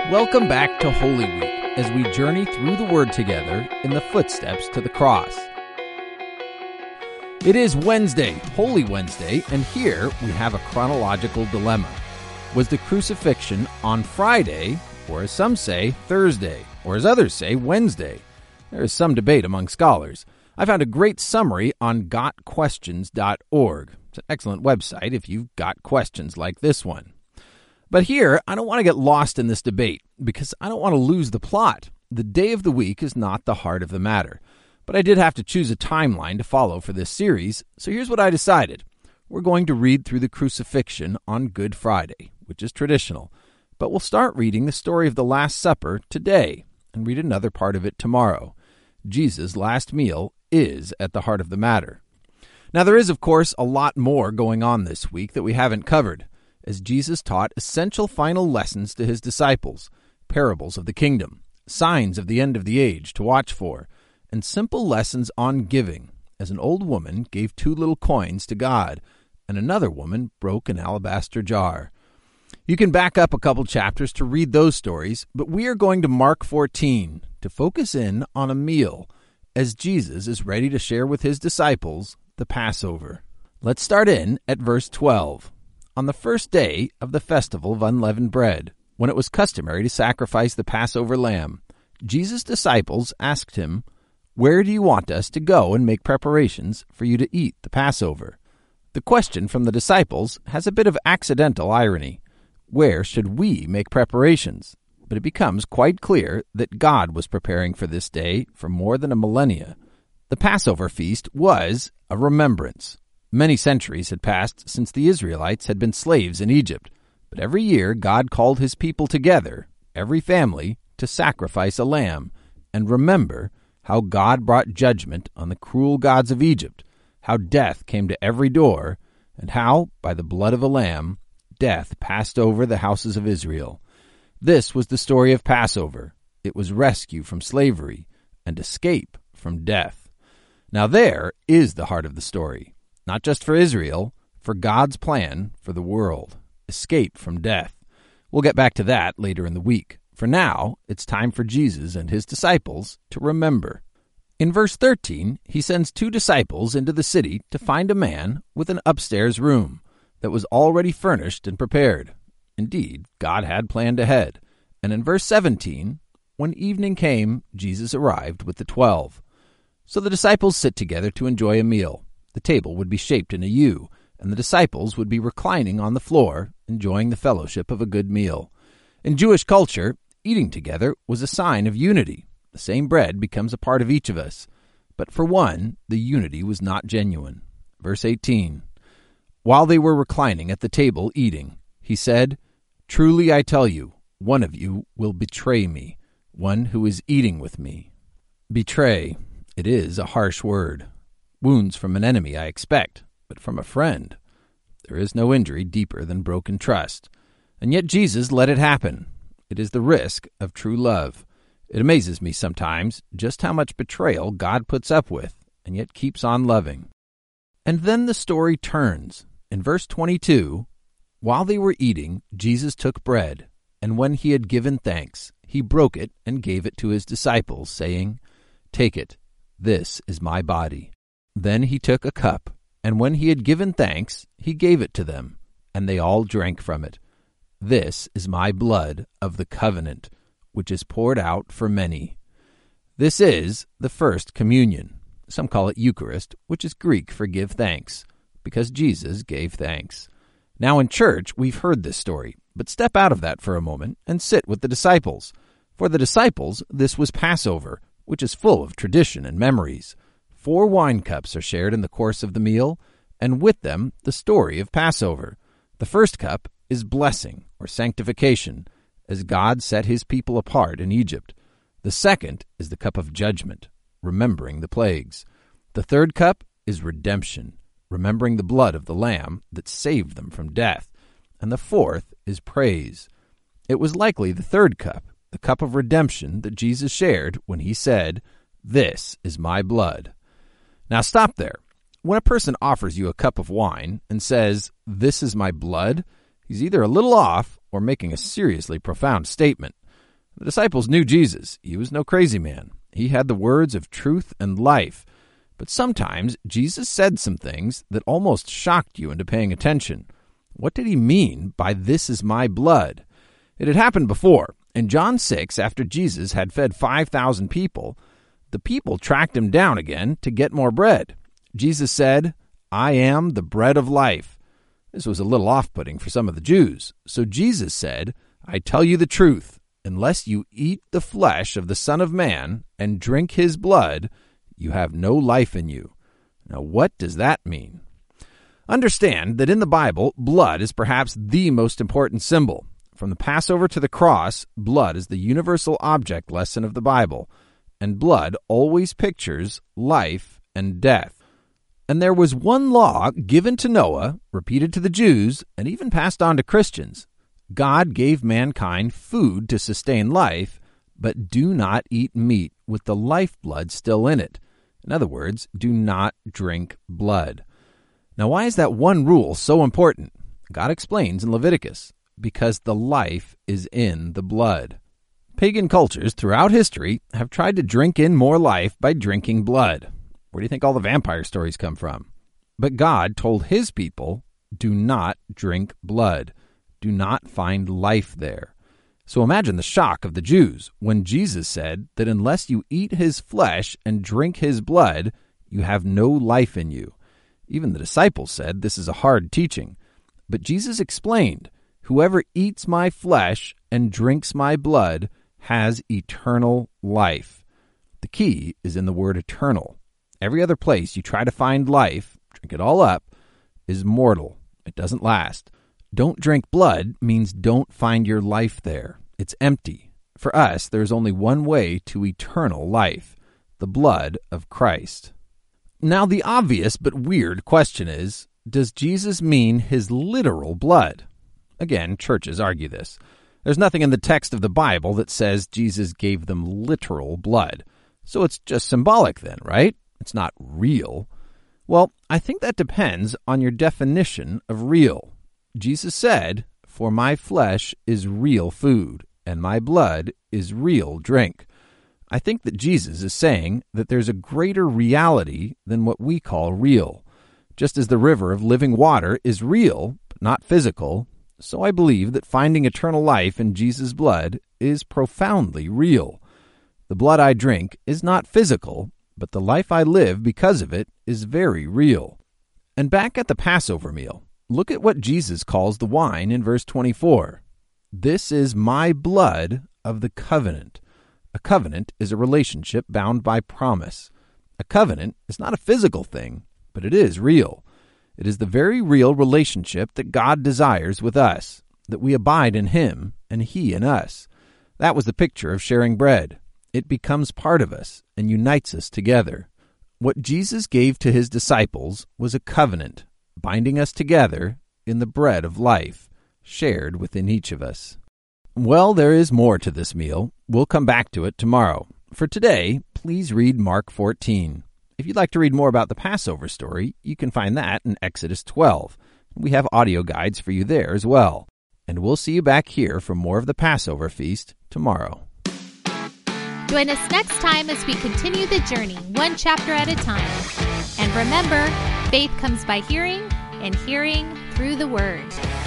Welcome back to Holy Week as we journey through the Word together in the footsteps to the cross. It is Wednesday, Holy Wednesday, and here we have a chronological dilemma. Was the crucifixion on Friday, or as some say, Thursday, or as others say, Wednesday? There is some debate among scholars. I found a great summary on gotquestions.org. It's an excellent website if you've got questions like this one. But here, I don't want to get lost in this debate because I don't want to lose the plot. The day of the week is not the heart of the matter. But I did have to choose a timeline to follow for this series, so here's what I decided. We're going to read through the crucifixion on Good Friday, which is traditional. But we'll start reading the story of the Last Supper today and read another part of it tomorrow. Jesus' last meal is at the heart of the matter. Now, there is, of course, a lot more going on this week that we haven't covered, as Jesus taught essential final lessons to his disciples, parables of the kingdom, signs of the end of the age to watch for, and simple lessons on giving, as an old woman gave 2 little coins to God, and another woman broke an alabaster jar. You can back up a couple chapters to read those stories, but we are going to Mark 14 to focus in on a meal, as Jesus is ready to share with his disciples the Passover. Let's start in at verse 12. On the first day of the festival of unleavened bread, when it was customary to sacrifice the Passover lamb, Jesus' disciples asked him, "Where do you want us to go and make preparations for you to eat the Passover?" The question from the disciples has a bit of accidental irony. Where should we make preparations? But it becomes quite clear that God was preparing for this day for more than a millennia. The Passover feast was a remembrance. Many centuries had passed since the Israelites had been slaves in Egypt, but every year God called his people together, every family, to sacrifice a lamb, and remember how God brought judgment on the cruel gods of Egypt, how death came to every door, and how, by the blood of a lamb, death passed over the houses of Israel. This was the story of Passover. It was rescue from slavery and escape from death. Now there is the heart of the story. Not just for Israel, for God's plan for the world. Escape from death. We'll get back to that later in the week. For now, it's time for Jesus and his disciples to remember. In verse 13, he sends 2 disciples into the city to find a man with an upstairs room that was already furnished and prepared. Indeed, God had planned ahead. And in verse 17, when evening came, Jesus arrived with the 12. So the disciples sit together to enjoy a meal. The table would be shaped in a U, and the disciples would be reclining on the floor, enjoying the fellowship of a good meal. In Jewish culture, eating together was a sign of unity. The same bread becomes a part of each of us. But for one, the unity was not genuine. Verse 18, while they were reclining at the table eating, he said, "Truly I tell you, one of you will betray me, one who is eating with me." Betray, it is a harsh word. Wounds from an enemy, I expect, but from a friend. There is no injury deeper than broken trust. And yet Jesus let it happen. It is the risk of true love. It amazes me sometimes just how much betrayal God puts up with and yet keeps on loving. And then the story turns. In verse 22, while they were eating, Jesus took bread, and when he had given thanks, he broke it and gave it to his disciples, saying, "Take it, this is my body." Then he took a cup, and when he had given thanks, he gave it to them, and they all drank from it. "This is my blood of the covenant, which is poured out for many." This is the first communion. Some call it Eucharist, which is Greek for give thanks, because Jesus gave thanks. Now in church, we've heard this story, but step out of that for a moment and sit with the disciples. For the disciples, this was Passover, which is full of tradition and memories. 4 wine cups are shared in the course of the meal, and with them the story of Passover. The first cup is blessing or sanctification, as God set his people apart in Egypt. The second is the cup of judgment, remembering the plagues. The third cup is redemption, remembering the blood of the Lamb that saved them from death. And the fourth is praise. It was likely the third cup, the cup of redemption that Jesus shared when he said, "This is my blood." Now stop there. When a person offers you a cup of wine and says, "This is my blood," he's either a little off or making a seriously profound statement. The disciples knew Jesus. He was no crazy man. He had the words of truth and life. But sometimes Jesus said some things that almost shocked you into paying attention. What did he mean by "this is my blood"? It had happened before. In John 6, after Jesus had fed 5,000 people, the people tracked him down again to get more bread. Jesus said, "I am the bread of life." This was a little off-putting for some of the Jews. So Jesus said, "I tell you the truth, unless you eat the flesh of the Son of Man and drink his blood, you have no life in you." Now, what does that mean? Understand that in the Bible, blood is perhaps the most important symbol. From the Passover to the cross, blood is the universal object lesson of the Bible, and blood always pictures life and death. And there was one law given to Noah, repeated to the Jews, and even passed on to Christians. God gave mankind food to sustain life, but do not eat meat with the lifeblood still in it. In other words, do not drink blood. Now, why is that one rule so important? God explains in Leviticus, because the life is in the blood. Pagan cultures throughout history have tried to drink in more life by drinking blood. Where do you think all the vampire stories come from? But God told his people, do not drink blood. Do not find life there. So imagine the shock of the Jews when Jesus said that unless you eat his flesh and drink his blood, you have no life in you. Even the disciples said this is a hard teaching. But Jesus explained, whoever eats my flesh and drinks my blood has eternal life. The key is in the word eternal. Every other place you try to find life, drink it all up, is mortal. It doesn't last. Don't drink blood means don't find your life there. It's empty. For us, there's only one way to eternal life, the blood of Christ. Now, the obvious but weird question is, does Jesus mean his literal blood? Again, churches argue this. There's nothing in the text of the Bible that says Jesus gave them literal blood. So it's just symbolic then, right? It's not real. Well, I think that depends on your definition of real. Jesus said, "For my flesh is real food, and my blood is real drink." I think that Jesus is saying that there's a greater reality than what we call real. Just as the river of living water is real, but not physical, so I believe that finding eternal life in Jesus' blood is profoundly real. The blood I drink is not physical, but the life I live because of it is very real. And back at the Passover meal, look at what Jesus calls the wine in verse 24. "This is my blood of the covenant." A covenant is a relationship bound by promise. A covenant is not a physical thing, but it is real. It is the very real relationship that God desires with us, that we abide in him and he in us. That was the picture of sharing bread. It becomes part of us and unites us together. What Jesus gave to his disciples was a covenant, binding us together in the bread of life, shared within each of us. Well, there is more to this meal. We'll come back to it tomorrow. For today, please read Mark 14. If you'd like to read more about the Passover story, you can find that in Exodus 12. We have audio guides for you there as well. And we'll see you back here for more of the Passover feast tomorrow. Join us next time as we continue the journey, one chapter at a time. And remember, faith comes by hearing, and hearing through the Word.